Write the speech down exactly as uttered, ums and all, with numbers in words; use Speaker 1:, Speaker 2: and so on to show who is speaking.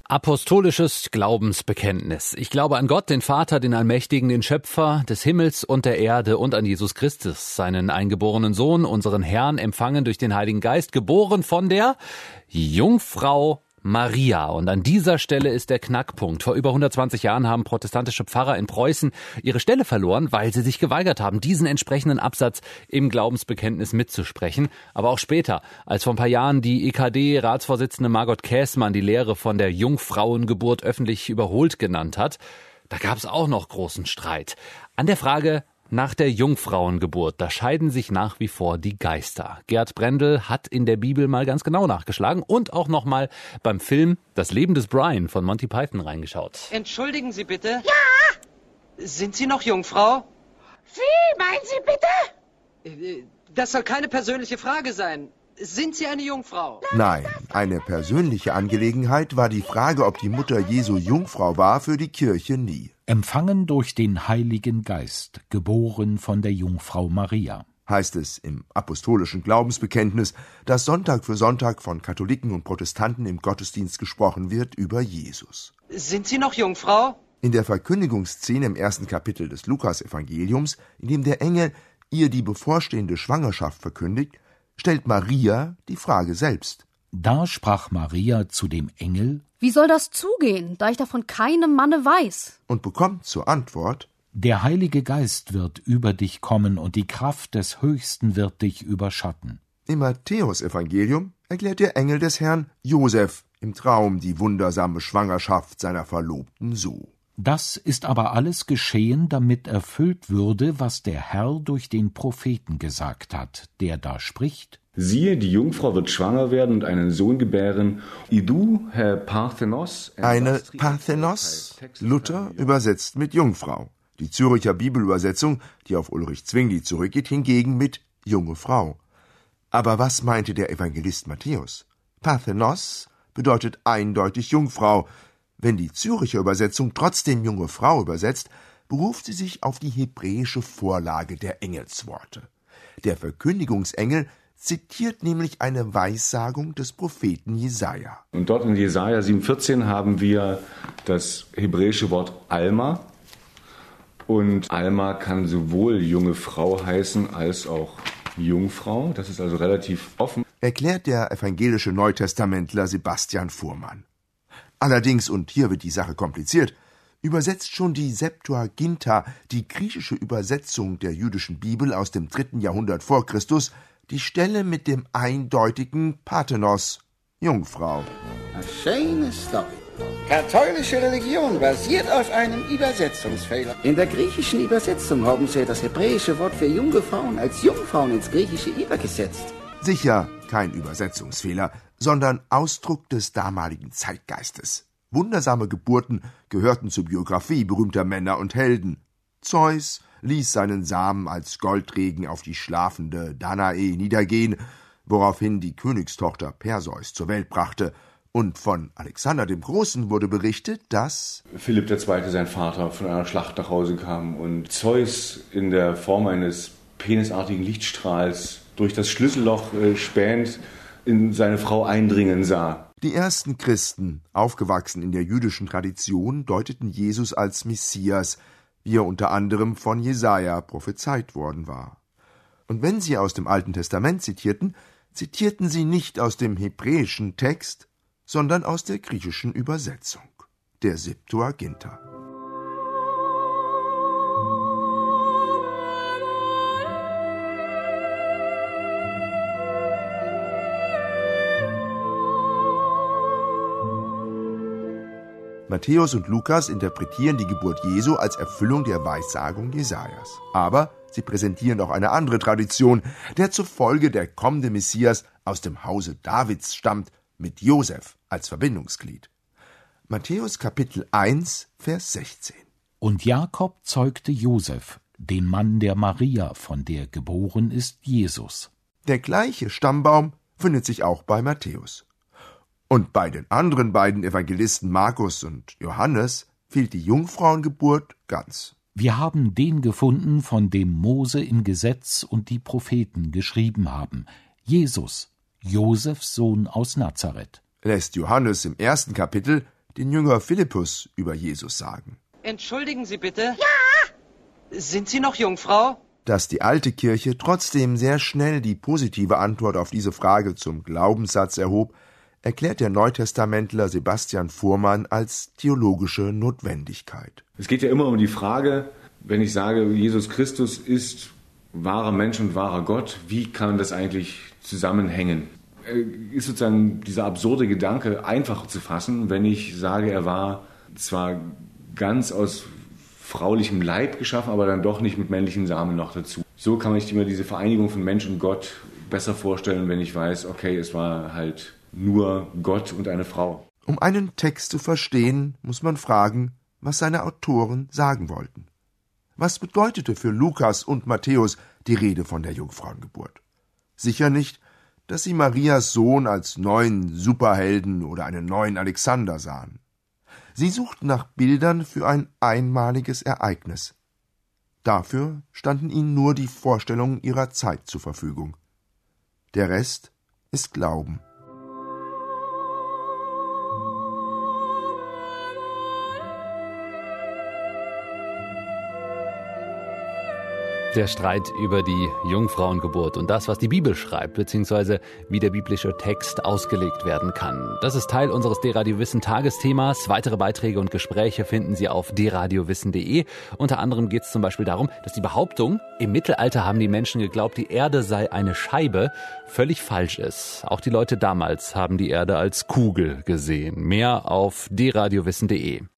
Speaker 1: Apostolisches Glaubensbekenntnis. Ich glaube an Gott, den Vater, den Allmächtigen, den Schöpfer des Himmels und der Erde und an Jesus Christus, seinen eingeborenen Sohn, unseren Herrn, empfangen durch den Heiligen Geist, geboren von der Jungfrau Maria. Und an dieser Stelle ist der Knackpunkt. Vor über hundertzwanzig Jahren haben protestantische Pfarrer in Preußen ihre Stelle verloren, weil sie sich geweigert haben, diesen entsprechenden Absatz im Glaubensbekenntnis mitzusprechen. Aber auch später, als vor ein paar Jahren die E K D-Ratsvorsitzende Margot Käßmann die Lehre von der Jungfrauengeburt öffentlich überholt genannt hat, da gab es auch noch großen Streit. An der Frage nach der Jungfrauengeburt, da scheiden sich nach wie vor die Geister. Gerd Brendel hat in der Bibel mal ganz genau nachgeschlagen und auch noch mal beim Film Das Leben des Brian von Monty Python reingeschaut.
Speaker 2: Entschuldigen Sie bitte.
Speaker 3: Ja!
Speaker 2: Sind Sie noch Jungfrau?
Speaker 3: Wie, meinen Sie bitte?
Speaker 2: Das soll keine persönliche Frage sein. Sind Sie eine Jungfrau?
Speaker 4: Nein, eine persönliche Angelegenheit war die Frage, ob die Mutter Jesu Jungfrau war, für die Kirche nie.
Speaker 5: Empfangen durch den Heiligen Geist, geboren von der Jungfrau Maria.
Speaker 4: Heißt es im apostolischen Glaubensbekenntnis, das Sonntag für Sonntag von Katholiken und Protestanten im Gottesdienst gesprochen wird über Jesus.
Speaker 2: Sind Sie noch Jungfrau?
Speaker 4: In der Verkündigungsszene im ersten Kapitel des Lukas-Evangeliums, in dem der Engel ihr die bevorstehende Schwangerschaft verkündigt, stellt Maria die Frage selbst.
Speaker 5: Da sprach Maria zu dem Engel:
Speaker 6: Wie soll das zugehen, da ich davon keinem Manne weiß?
Speaker 4: Und bekommt zur Antwort:
Speaker 5: Der Heilige Geist wird über dich kommen und die Kraft des Höchsten wird dich überschatten.
Speaker 4: Im Matthäus-Evangelium erklärt der Engel des Herrn Josef im Traum die wundersame Schwangerschaft seiner Verlobten so.
Speaker 5: Das ist aber alles geschehen, damit erfüllt würde, was der Herr durch den Propheten gesagt hat, der da spricht:
Speaker 7: Siehe, die Jungfrau wird schwanger werden und einen Sohn gebären. Idu, Herr Parthenos.
Speaker 4: Eine Parthenos, Luther übersetzt mit Jungfrau. Die Zürcher Bibelübersetzung, die auf Ulrich Zwingli zurückgeht, hingegen mit junge Frau. Aber was meinte der Evangelist Matthäus? Parthenos bedeutet eindeutig Jungfrau. Wenn die Zürcher Übersetzung trotzdem junge Frau übersetzt, beruft sie sich auf die hebräische Vorlage der Engelsworte. Der Verkündigungsengel zitiert nämlich eine Weissagung des Propheten Jesaja.
Speaker 7: Und dort in Jesaja sieben vierzehn haben wir das hebräische Wort Alma. Und Alma kann sowohl junge Frau heißen als auch Jungfrau. Das ist also relativ offen.
Speaker 4: Erklärt der evangelische Neutestamentler Sebastian Fuhrmann. Allerdings, und hier wird die Sache kompliziert, übersetzt schon die Septuaginta, die griechische Übersetzung der jüdischen Bibel aus dem dritten Jahrhundert vor Christus, die Stelle mit dem eindeutigen Parthenos, Jungfrau.
Speaker 8: Eine schöne Story. Katholische Religion basiert auf einem Übersetzungsfehler. In der griechischen Übersetzung haben sie das hebräische Wort für junge Frauen als Jungfrauen ins Griechische übergesetzt.
Speaker 4: Sicher kein Übersetzungsfehler, sondern Ausdruck des damaligen Zeitgeistes. Wundersame Geburten gehörten zur Biografie berühmter Männer und Helden. Zeus ließ seinen Samen als Goldregen auf die schlafende Danae niedergehen, woraufhin die Königstochter Perseus zur Welt brachte. Und von Alexander dem Großen wurde berichtet, dass
Speaker 7: Philipp der Zweite, sein Vater, von einer Schlacht nach Hause kam und Zeus in der Form eines penisartigen Lichtstrahls durch das Schlüsselloch äh, spähend in seine Frau eindringen sah.
Speaker 4: Die ersten Christen, aufgewachsen in der jüdischen Tradition, deuteten Jesus als Messias, wie er unter anderem von Jesaja prophezeit worden war. Und wenn sie aus dem Alten Testament zitierten, zitierten sie nicht aus dem hebräischen Text, sondern aus der griechischen Übersetzung, der Septuaginta. Matthäus und Lukas interpretieren die Geburt Jesu als Erfüllung der Weissagung Jesajas. Aber sie präsentieren auch eine andere Tradition, der zufolge der kommende Messias aus dem Hause Davids stammt, mit Josef als Verbindungsglied. Matthäus Kapitel eins, Vers sechzehn.
Speaker 5: Und Jakob zeugte Josef, den Mann der Maria, von der geboren ist Jesus.
Speaker 4: Der gleiche Stammbaum findet sich auch bei Matthäus. Und bei den anderen beiden Evangelisten Markus und Johannes fehlt die Jungfrauengeburt ganz.
Speaker 5: Wir haben den gefunden, von dem Mose im Gesetz und die Propheten geschrieben haben, Jesus, Josefs Sohn aus Nazareth.
Speaker 4: Lässt Johannes im ersten Kapitel den Jünger Philippus über Jesus sagen.
Speaker 2: Entschuldigen Sie bitte. Ja! Sind Sie noch Jungfrau?
Speaker 4: Dass die alte Kirche trotzdem sehr schnell die positive Antwort auf diese Frage zum Glaubenssatz erhob, erklärt der Neutestamentler Sebastian Fuhrmann als theologische Notwendigkeit.
Speaker 7: Es geht ja immer um die Frage, wenn ich sage, Jesus Christus ist wahrer Mensch und wahrer Gott, wie kann das eigentlich zusammenhängen? Ist sozusagen dieser absurde Gedanke einfach zu fassen, wenn ich sage, er war zwar ganz aus fraulichem Leib geschaffen, aber dann doch nicht mit männlichen Samen noch dazu. So kann man sich immer diese Vereinigung von Mensch und Gott besser vorstellen, wenn ich weiß, okay, es war halt nur Gott und eine Frau.
Speaker 4: Um einen Text zu verstehen, muss man fragen, was seine Autoren sagen wollten. Was bedeutete für Lukas und Matthäus die Rede von der Jungfrauengeburt? Sicher nicht, dass sie Marias Sohn als neuen Superhelden oder einen neuen Alexander sahen. Sie suchten nach Bildern für ein einmaliges Ereignis. Dafür standen ihnen nur die Vorstellungen ihrer Zeit zur Verfügung. Der Rest ist Glauben.
Speaker 1: Der Streit über die Jungfrauengeburt und das, was die Bibel schreibt, beziehungsweise wie der biblische Text ausgelegt werden kann. Das ist Teil unseres D-Radio Wissen Tagesthemas. Weitere Beiträge und Gespräche finden Sie auf d radio wissen punkt de. Unter anderem geht es zum Beispiel darum, dass die Behauptung, im Mittelalter haben die Menschen geglaubt, die Erde sei eine Scheibe, völlig falsch ist. Auch die Leute damals haben die Erde als Kugel gesehen. Mehr auf d radio wissen punkt de.